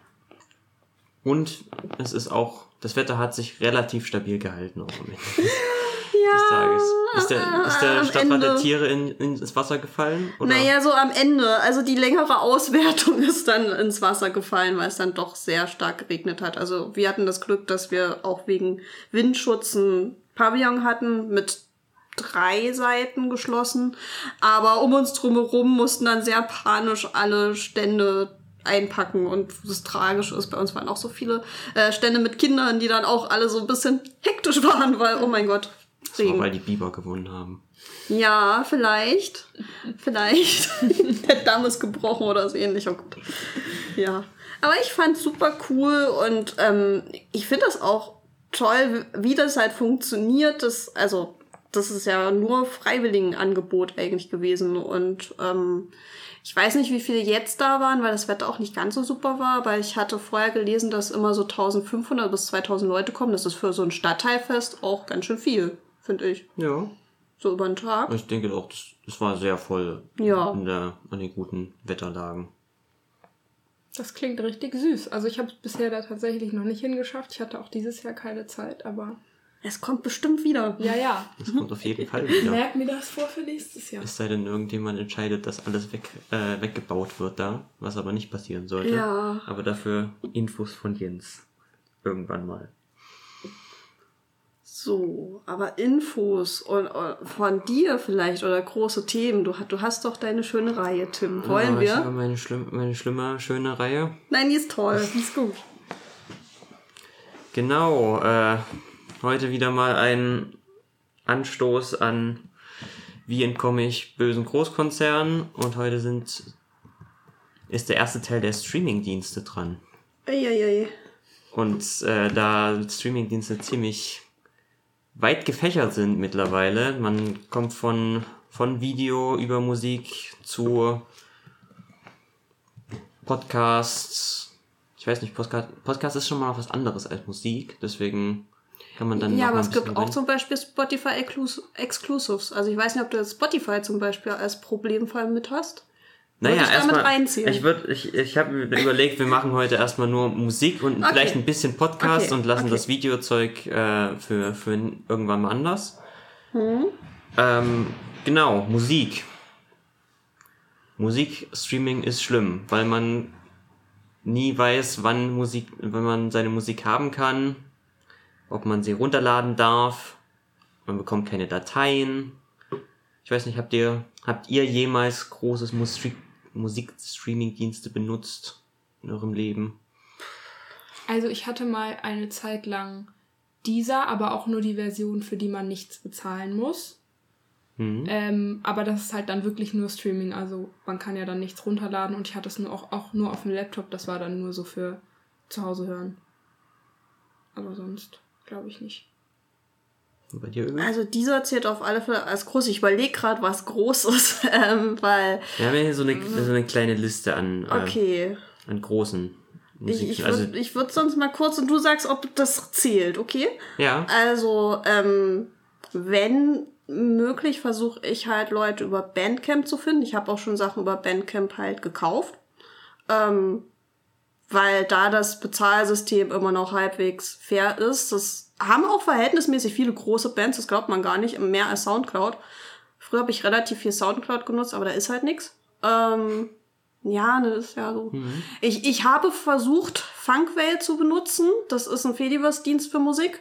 Und es ist auch, das Wetter hat sich relativ stabil gehalten auch am Ende des Tages. Ist der Stadtrat der Tiere ins Wasser gefallen? Oder? Naja, so am Ende. Also die längere Auswertung ist dann ins Wasser gefallen, weil es dann doch sehr stark geregnet hat. Also wir hatten das Glück, dass wir auch wegen Windschutz ein Pavillon hatten mit 3 Seiten geschlossen. Aber um uns drumherum mussten dann sehr panisch alle Stände einpacken. Und das Tragische ist, bei uns waren auch so viele Stände mit Kindern, die dann auch alle so ein bisschen hektisch waren, weil, oh mein Gott, das war, weil die Biber gewonnen haben. Ja, vielleicht. Der Damm ist gebrochen oder so ähnlich. Oh Gott. Ja. Aber ich fand's super cool und ich finde das auch toll, wie das halt funktioniert. Das ist ja nur Freiwilligenangebot eigentlich gewesen. Und ich weiß nicht, wie viele jetzt da waren, weil das Wetter auch nicht ganz so super war. Aber ich hatte vorher gelesen, dass immer so 1500 bis 2000 Leute kommen. Das ist für so ein Stadtteilfest auch ganz schön viel, finde ich. Ja. So über den Tag. Ich denke auch, das war sehr voll an den guten Wetterlagen. Das klingt richtig süß. Also ich habe es bisher da tatsächlich noch nicht hingeschafft. Ich hatte auch dieses Jahr keine Zeit, aber... Es kommt bestimmt wieder. Ja. Es kommt auf jeden Fall wieder. Merk mir das vor für nächstes Jahr. Es sei denn, irgendjemand entscheidet, dass alles weggebaut wird da, was aber nicht passieren sollte. Ja. Aber dafür Infos von Jens. Irgendwann mal. So, aber Infos und von dir vielleicht oder große Themen. Du hast doch deine schöne Reihe, Tim. Wollen wir? Ich habe meine schlimme, schöne Reihe. Nein, die ist toll. Die ist gut. Genau, heute wieder mal ein Anstoß an wie entkomme ich bösen Großkonzernen und heute ist der erste Teil der Streamingdienste dran. Eieiei. Und da Streamingdienste ziemlich weit gefächert sind mittlerweile, man kommt von Video über Musik zu Podcasts. Ich weiß nicht, Podcast ist schon mal was anderes als Musik, deswegen kann man dann ja, noch aber mal es gibt auch zum Beispiel Spotify Exclusives. Also ich weiß nicht, ob du Spotify zum Beispiel als Problemfall mit hast. Naja, erstmal, reinziehen. ich habe mir überlegt, wir machen heute erstmal nur Musik und vielleicht ein bisschen Podcast und lassen das Videozeug für irgendwann mal anders. Genau, Musik. Musikstreaming ist schlimm, weil man nie weiß, wenn man seine Musik haben kann, ob man sie runterladen darf. Man bekommt keine Dateien. Ich weiß nicht, habt ihr jemals großes Musikstreaming-Dienste benutzt in eurem Leben? Also ich hatte mal eine Zeit lang aber auch nur die Version, für die man nichts bezahlen muss. Aber das ist halt dann wirklich nur Streaming, also man kann ja dann nichts runterladen und ich hatte es auch nur auf dem Laptop, das war dann nur so für zu Hause hören. Aber sonst glaube ich nicht. Und bei dir irgendwie? Also dieser zählt auf alle Fälle als groß. Ich überlege gerade, was groß ist, weil... Wir haben ja hier so eine kleine Liste an großen Musik. Ich würde sonst mal kurz und du sagst, ob das zählt, okay? Ja. Also, wenn möglich, versuche ich halt Leute über Bandcamp zu finden. Ich habe auch schon Sachen über Bandcamp halt gekauft. weil da das Bezahlsystem immer noch halbwegs fair ist. Das haben auch verhältnismäßig viele große Bands, das glaubt man gar nicht, mehr als Soundcloud. Früher habe ich relativ viel Soundcloud genutzt, aber da ist halt nichts. Ja, das ist ja so. Mhm. Ich habe versucht, Funkwell zu benutzen. Das ist ein Fediverse-Dienst für Musik.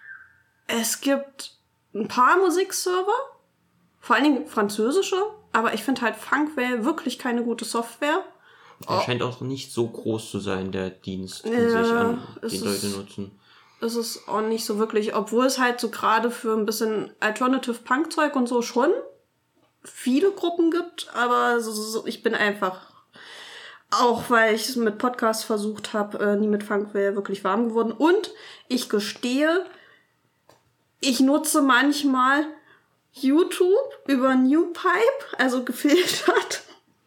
Es gibt ein paar Musikserver, vor allen Dingen französische, aber ich finde halt Funkwell wirklich keine gute Software. Der scheint auch nicht so groß zu sein, der Dienst, den sich an die Leute nutzen. Es ist auch nicht so wirklich, obwohl es halt so gerade für ein bisschen Alternative Punk-Zeug und so schon viele Gruppen gibt, aber ich bin einfach, auch weil ich es mit Podcasts versucht habe, nie mit Funkwell wirklich warm geworden. Und ich gestehe, ich nutze manchmal YouTube über Newpipe, also gefiltert,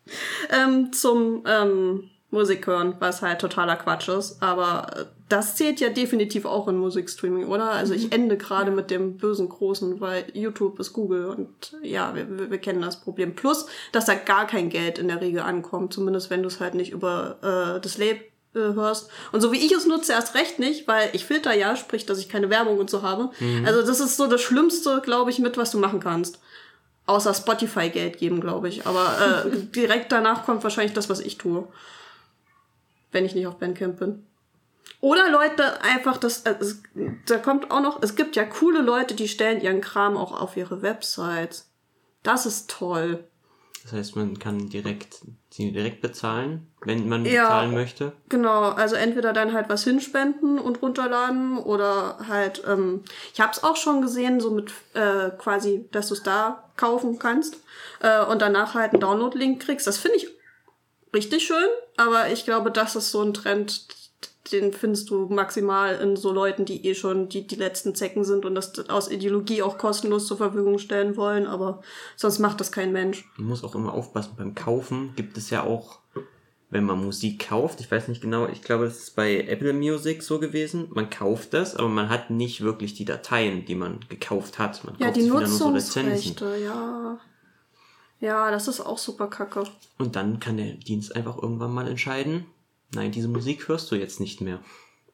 zum Musik hören, was halt totaler Quatsch ist. Aber das zählt ja definitiv auch in Musikstreaming, oder? Also ich ende gerade mit dem bösen Großen, weil YouTube ist Google und ja, wir kennen das Problem. Plus, dass da gar kein Geld in der Regel ankommt, zumindest wenn du es halt nicht über das Label hörst. Und so wie ich es nutze, erst recht nicht, weil ich filter ja, sprich, dass ich keine Werbung und so habe. Mhm. Also das ist so das Schlimmste, glaube ich, mit was du machen kannst. Außer Spotify Geld geben, glaube ich. Aber direkt danach kommt wahrscheinlich das, was ich tue. Wenn ich nicht auf Bandcamp bin. Oder Leute einfach, da kommt auch noch, es gibt ja coole Leute, die stellen ihren Kram auch auf ihre Websites. Das ist toll. Das heißt, man kann sie direkt bezahlen, wenn man bezahlen möchte? Genau, also entweder dann halt was hinspenden und runterladen oder halt, ich hab's auch schon gesehen, so mit quasi, dass du es da kaufen kannst und danach halt einen Download-Link kriegst. Das finde ich richtig schön, aber ich glaube, das ist so ein Trend, den findest du maximal in so Leuten, die eh schon die letzten Zecken sind und das aus Ideologie auch kostenlos zur Verfügung stellen wollen, aber sonst macht das kein Mensch. Man muss auch immer aufpassen, beim Kaufen gibt es ja auch, wenn man Musik kauft, ich weiß nicht genau, ich glaube, das ist bei Apple Music so gewesen, man kauft das, aber man hat nicht wirklich die Dateien, die man gekauft hat. Man kauft die Nutzungsrechte, ja. Ja, das ist auch super kacke. Und dann kann der Dienst einfach irgendwann mal entscheiden, nein, diese Musik hörst du jetzt nicht mehr.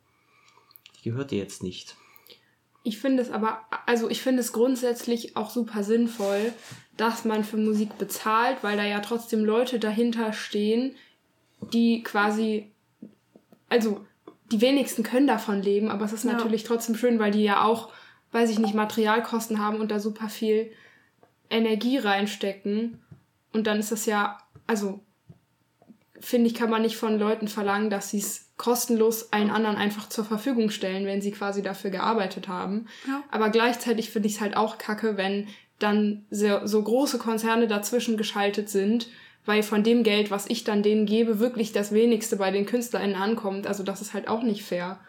Die gehört dir jetzt nicht. Ich finde es grundsätzlich auch super sinnvoll, dass man für Musik bezahlt, weil da ja trotzdem Leute dahinter stehen, die quasi, also die wenigsten können davon leben, aber es ist natürlich trotzdem schön, weil die ja auch, weiß ich nicht, Materialkosten haben und da super viel Energie reinstecken. Und dann ist das ja, also finde ich, kann man nicht von Leuten verlangen, dass sie es kostenlos allen anderen einfach zur Verfügung stellen, wenn sie quasi dafür gearbeitet haben. Ja. Aber gleichzeitig finde ich es halt auch kacke, wenn dann so große Konzerne dazwischen geschaltet sind, weil von dem Geld, was ich dann denen gebe, wirklich das wenigste bei den KünstlerInnen ankommt. Also das ist halt auch nicht fair.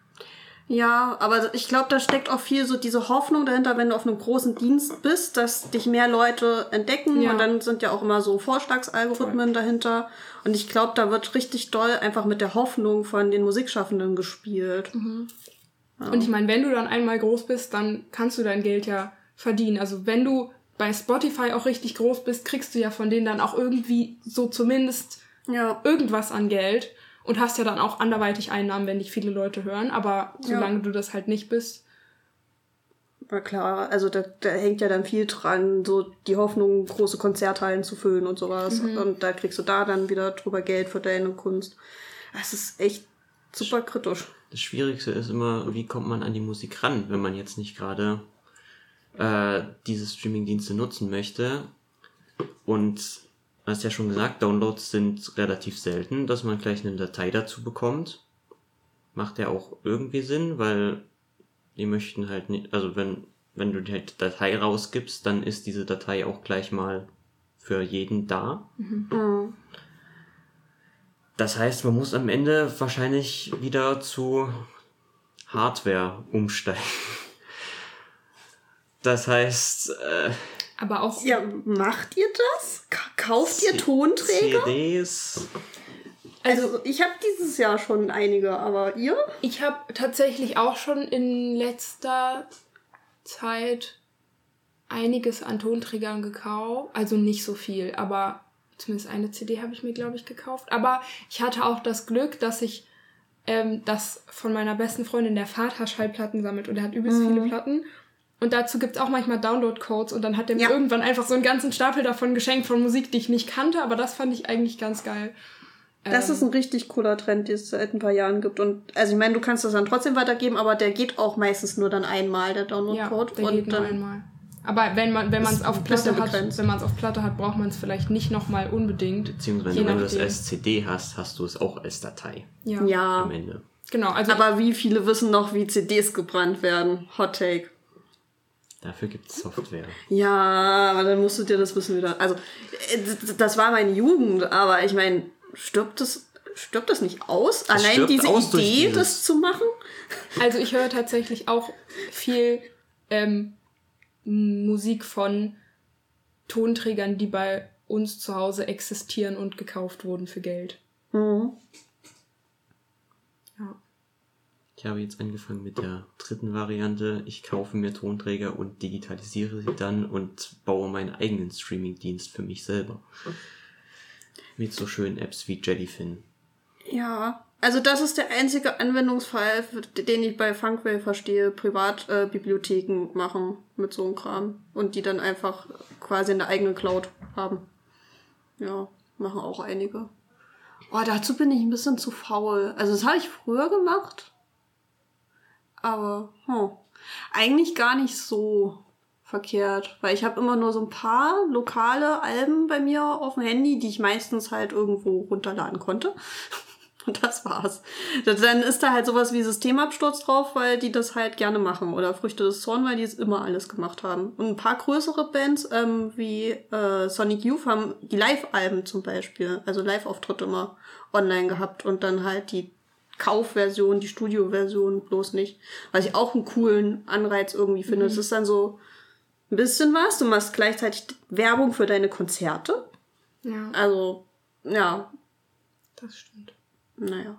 Ja, aber ich glaube, da steckt auch viel so diese Hoffnung dahinter, wenn du auf einem großen Dienst bist, dass dich mehr Leute entdecken und dann sind ja auch immer so Vorschlagsalgorithmen dahinter und ich glaube, da wird richtig doll einfach mit der Hoffnung von den Musikschaffenden gespielt. Mhm. Ja. Und ich meine, wenn du dann einmal groß bist, dann kannst du dein Geld ja verdienen. Also wenn du bei Spotify auch richtig groß bist, kriegst du ja von denen dann auch irgendwie so zumindest irgendwas an Geld. Und hast ja dann auch anderweitig Einnahmen, wenn dich viele Leute hören. Aber solange du das halt nicht bist. Na klar, also da hängt ja dann viel dran, so die Hoffnung, große Konzerthallen zu füllen und sowas. Mhm. Und da kriegst du da dann wieder drüber Geld für deine Kunst. Das ist echt super kritisch. Das Schwierigste ist immer, wie kommt man an die Musik ran, wenn man jetzt nicht gerade diese Streaming-Dienste nutzen möchte. Und du hast ja schon gesagt, Downloads sind relativ selten, dass man gleich eine Datei dazu bekommt. Macht ja auch irgendwie Sinn, weil die möchten halt nicht, also wenn du die Datei rausgibst, dann ist diese Datei auch gleich mal für jeden da. Mhm. Das heißt, man muss am Ende wahrscheinlich wieder zu Hardware umsteigen. Das heißt, aber auch. Ja, macht ihr das? Kauft ihr Tonträger? CDs? Also ich habe dieses Jahr schon einige, aber ihr? Ich habe tatsächlich auch schon in letzter Zeit einiges an Tonträgern gekauft. Also nicht so viel, aber zumindest eine CD habe ich mir, glaube ich, gekauft. Aber ich hatte auch das Glück, dass ich das von meiner besten Freundin, der Vater, Schallplatten sammelt. Und er hat übelst viele Platten. Und dazu gibt's auch manchmal Download-Codes. Und dann hat er mir irgendwann einfach so einen ganzen Stapel davon geschenkt von Musik, die ich nicht kannte. Aber das fand ich eigentlich ganz geil. Das ist ein richtig cooler Trend, den es seit ein paar Jahren gibt. Und also ich meine, du kannst das dann trotzdem weitergeben, aber der geht auch meistens nur dann einmal, der Download-Code. Ja, der geht nur einmal. Aber wenn man es auf Platte hat, braucht man es vielleicht nicht nochmal unbedingt. Beziehungsweise wenn du das als CD hast du es auch als Datei. Ja. Am Ende. Genau. Also aber wie viele wissen noch, wie CDs gebrannt werden? Hot Take. Dafür gibt es Software. Ja, aber dann musst du dir das Wissen wieder... Also, das war meine Jugend, aber ich meine, stirbt das nicht aus? Allein diese Idee, das zu machen? Also ich höre tatsächlich auch viel Musik von Tonträgern, die bei uns zu Hause existieren und gekauft wurden für Geld. Mhm. Ja. Ich habe jetzt angefangen mit der dritten Variante. Ich kaufe mir Tonträger und digitalisiere sie dann und baue meinen eigenen Streaming-Dienst für mich selber. Mit so schönen Apps wie Jellyfin. Ja, also das ist der einzige Anwendungsfall, den ich bei Funkwell verstehe. Privatbibliotheken machen mit so einem Kram und die dann einfach quasi eine eigene Cloud haben. Ja, machen auch einige. Oh, dazu bin ich ein bisschen zu faul. Also das habe ich früher gemacht. Aber eigentlich gar nicht so verkehrt. Weil ich habe immer nur so ein paar lokale Alben bei mir auf dem Handy, die ich meistens halt irgendwo runterladen konnte. Und das war's. Dann ist da halt sowas wie Systemabsturz drauf, weil die das halt gerne machen. Oder Früchte des Zorn, weil die es immer alles gemacht haben. Und ein paar größere Bands wie Sonic Youth haben die Live-Alben zum Beispiel, also Live-Auftritte immer online gehabt und dann halt die Kaufversion, die Studioversion bloß nicht. Was ich auch einen coolen Anreiz irgendwie finde. Das ist dann so ein bisschen was. Du machst gleichzeitig Werbung für deine Konzerte. Ja. Also, ja. Das stimmt. Naja.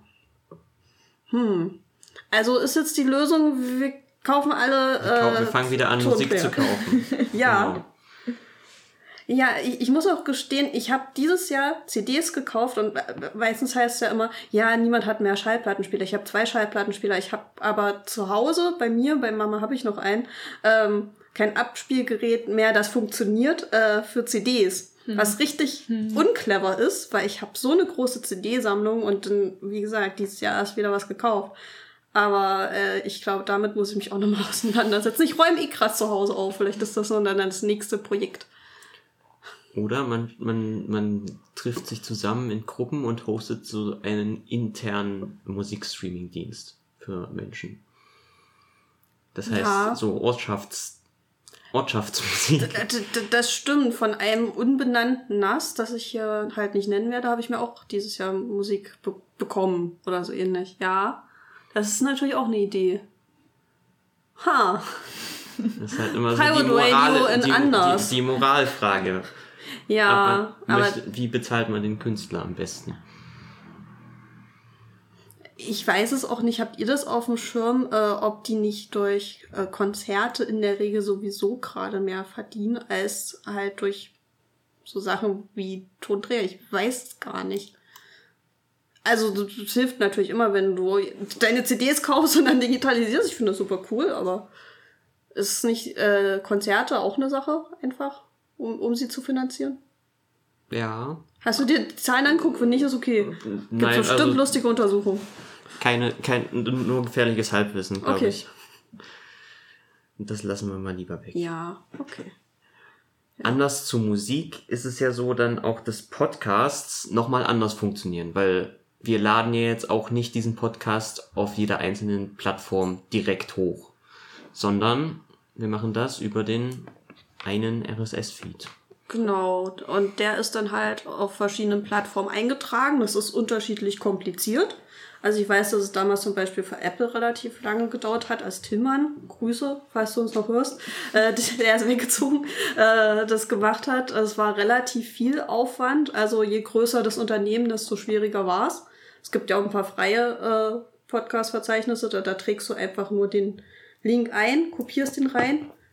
Also ist jetzt die Lösung, wir kaufen alle wir fangen wieder an, Musik zu kaufen. Ja. Genau. Ja, ich muss auch gestehen, ich habe dieses Jahr CDs gekauft und meistens heißt es ja immer, ja, niemand hat mehr Schallplattenspieler. Ich habe 2 Schallplattenspieler. Ich habe aber zu Hause, bei Mama habe ich noch einen, kein Abspielgerät mehr, das funktioniert für CDs. Was richtig unclever ist, weil ich habe so eine große CD-Sammlung und dann, wie gesagt, dieses Jahr ist wieder was gekauft. Aber ich glaube, damit muss ich mich auch nochmal auseinandersetzen. Ich räume krass zu Hause auf. Vielleicht ist das dann das nächste Projekt. Oder man trifft sich zusammen in Gruppen und hostet so einen internen Musikstreaming-Dienst für Menschen. Das heißt, so Ortschaftsmusik. Das stimmt. Von einem unbenannten NAS, das ich hier halt nicht nennen werde, habe ich mir auch dieses Jahr Musik bekommen oder so ähnlich. Ja, das ist natürlich auch eine Idee. Das ist halt immer so die Moralfrage. Ja, aber wie bezahlt man den Künstler am besten? Ich weiß es auch nicht. Habt ihr das auf dem Schirm, ob die nicht durch Konzerte in der Regel sowieso gerade mehr verdienen, als halt durch so Sachen wie Tonträger? Ich weiß es gar nicht. Also das hilft natürlich immer, wenn du deine CDs kaufst und dann digitalisierst. Ich finde das super cool, aber ist nicht Konzerte auch eine Sache einfach, um sie zu finanzieren? Ja. Hast du dir die Zahlen angeguckt? Wenn nicht, ist okay. Gibt bestimmt lustige Untersuchungen. Nur gefährliches Halbwissen, glaube ich. Das lassen wir mal lieber weg. Ja, okay. Ja. Anders zu Musik ist es ja so dann auch, dass Podcasts nochmal anders funktionieren, weil wir laden ja jetzt auch nicht diesen Podcast auf jeder einzelnen Plattform direkt hoch, sondern wir machen das über den einen RSS-Feed. Genau, und der ist dann halt auf verschiedenen Plattformen eingetragen. Das ist unterschiedlich kompliziert. Also ich weiß, dass es damals zum Beispiel für Apple relativ lange gedauert hat, als Tillmann, Grüße, falls du uns noch hörst, der ist weggezogen, das gemacht hat. Es war relativ viel Aufwand. Also je größer das Unternehmen, desto schwieriger war es. Es gibt ja auch ein paar freie Podcast-Verzeichnisse, da trägst du einfach nur den Link ein, kopierst den rein,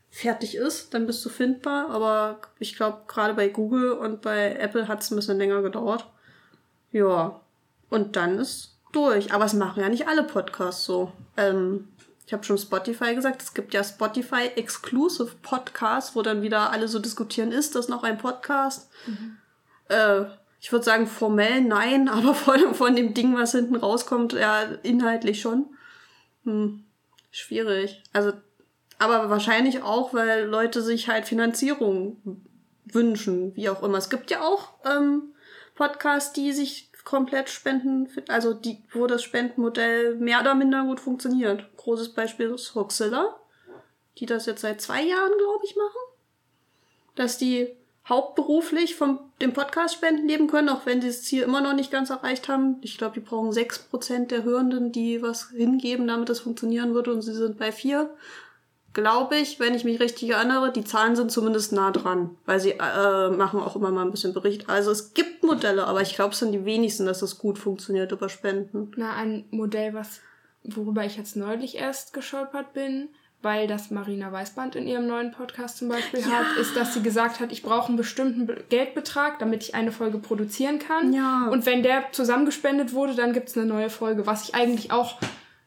fertig ist, dann bist du findbar. Aber ich glaube, gerade bei Google und bei Apple hat es ein bisschen länger gedauert. Ja, und dann ist durch. Aber es machen ja nicht alle Podcasts so. Ich habe schon Spotify gesagt, es gibt ja Spotify Exclusive Podcasts, wo dann wieder alle so diskutieren, ist das noch ein Podcast? Ich würde sagen, formell nein, aber von dem Ding, was hinten rauskommt, ja, inhaltlich schon. Schwierig. Also, aber wahrscheinlich auch, weil Leute sich halt Finanzierung wünschen, wie auch immer. Es gibt ja auch Podcasts, die sich komplett spenden, also wo das Spendenmodell mehr oder minder gut funktioniert. Großes Beispiel ist Hoaxilla, die das jetzt seit 2 Jahren, glaube ich, machen. Dass die hauptberuflich von dem Podcast-Spenden leben können, auch wenn sie das Ziel immer noch nicht ganz erreicht haben. Ich glaube, die brauchen 6% der Hörenden, die was hingeben, damit das funktionieren würde, und sie sind bei 4. Glaube ich, wenn ich mich richtig erinnere, die Zahlen sind zumindest nah dran, weil sie machen auch immer mal ein bisschen Bericht. Also es gibt Modelle, aber ich glaube, es sind die wenigsten, dass das gut funktioniert über Spenden. Na, ein Modell, worüber ich jetzt neulich erst gestolpert bin, weil das Marina Weißband in ihrem neuen Podcast zum Beispiel hat, ist, dass sie gesagt hat, ich brauche einen bestimmten Geldbetrag, damit ich eine Folge produzieren kann. Ja. Und wenn der zusammengespendet wurde, dann gibt es eine neue Folge, was ich eigentlich auch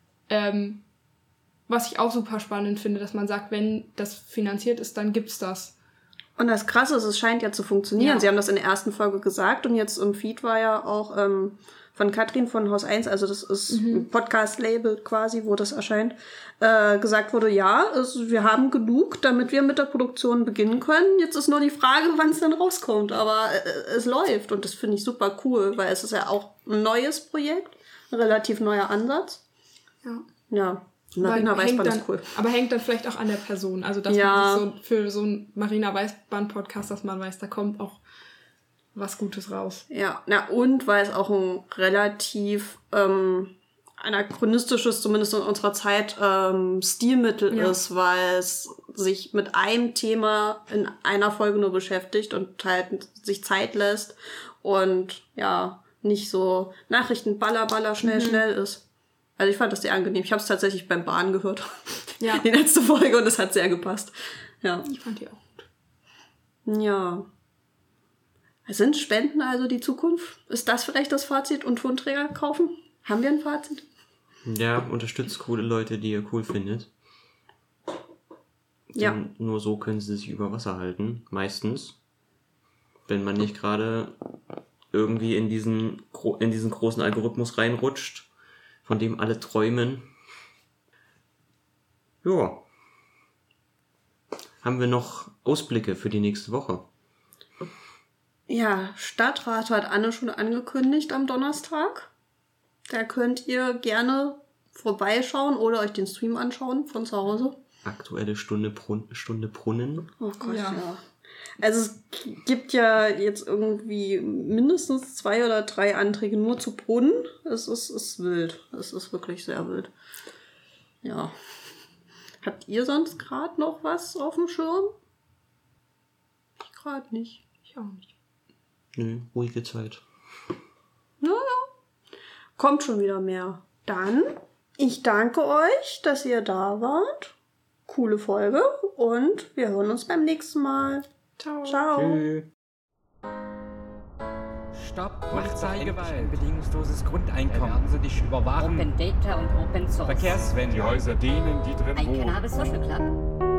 super spannend finde, dass man sagt, wenn das finanziert ist, dann gibt's das. Und das Krasse ist, es scheint ja zu funktionieren. Ja. Sie haben das in der ersten Folge gesagt und jetzt im Feed war ja auch von Katrin von Haus 1, also das ist ein Podcast-Label quasi, wo das erscheint, gesagt wurde, ja, wir haben genug, damit wir mit der Produktion beginnen können. Jetzt ist nur die Frage, wann es dann rauskommt. Aber es läuft und das finde ich super cool, weil es ist ja auch ein neues Projekt, ein relativ neuer Ansatz. Ja. Marina Weißband ist cool. Aber hängt dann vielleicht auch an der Person. Also, dass man sich so für so einen Marina Weißband-Podcast, dass man weiß, da kommt auch was Gutes raus. Ja, und weil es auch ein relativ anachronistisches, zumindest in unserer Zeit, Stilmittel ist, weil es sich mit einem Thema in einer Folge nur beschäftigt und halt sich Zeit lässt und ja, nicht so Nachrichten baller, schnell ist. Also ich fand das sehr angenehm. Ich habe es tatsächlich beim Bahn gehört. Ja. Die letzte Folge, und es hat sehr gepasst. Ja. Ich fand die auch gut. Ja. Sind Spenden also die Zukunft? Ist das vielleicht das Fazit? Und Tonträger kaufen? Haben wir ein Fazit? Ja, unterstützt coole Leute, die ihr cool findet. Ja. Denn nur so können sie sich über Wasser halten, meistens. Wenn man nicht gerade irgendwie in diesen großen Algorithmus reinrutscht, von dem alle träumen. Ja. Haben wir noch Ausblicke für die nächste Woche? Ja, Stadtrat hat Anne schon angekündigt am Donnerstag. Da könnt ihr gerne vorbeischauen oder euch den Stream anschauen von zu Hause. Aktuelle Stunde Brunnen. Oh Gott, ja. Also es gibt ja jetzt irgendwie mindestens 2 oder 3 Anträge nur zu Brunnen. Es ist wild. Es ist wirklich sehr wild. Ja. Habt ihr sonst gerade noch was auf dem Schirm? Ich gerade nicht. Ich auch nicht. Nö, ruhige Zeit. Ja. Kommt schon wieder mehr. Dann, ich danke euch, dass ihr da wart. Coole Folge und wir hören uns beim nächsten Mal. Ciao. Ciao. Tschüss. Stopp, Polizeigewalt, bedingungsloses Grundeinkommen. Werden sie dich überwachen. Open Data und Open Source. Verkehrswende. Die Häuser denen, die drin Ein wohnen. Cannabis Social Club.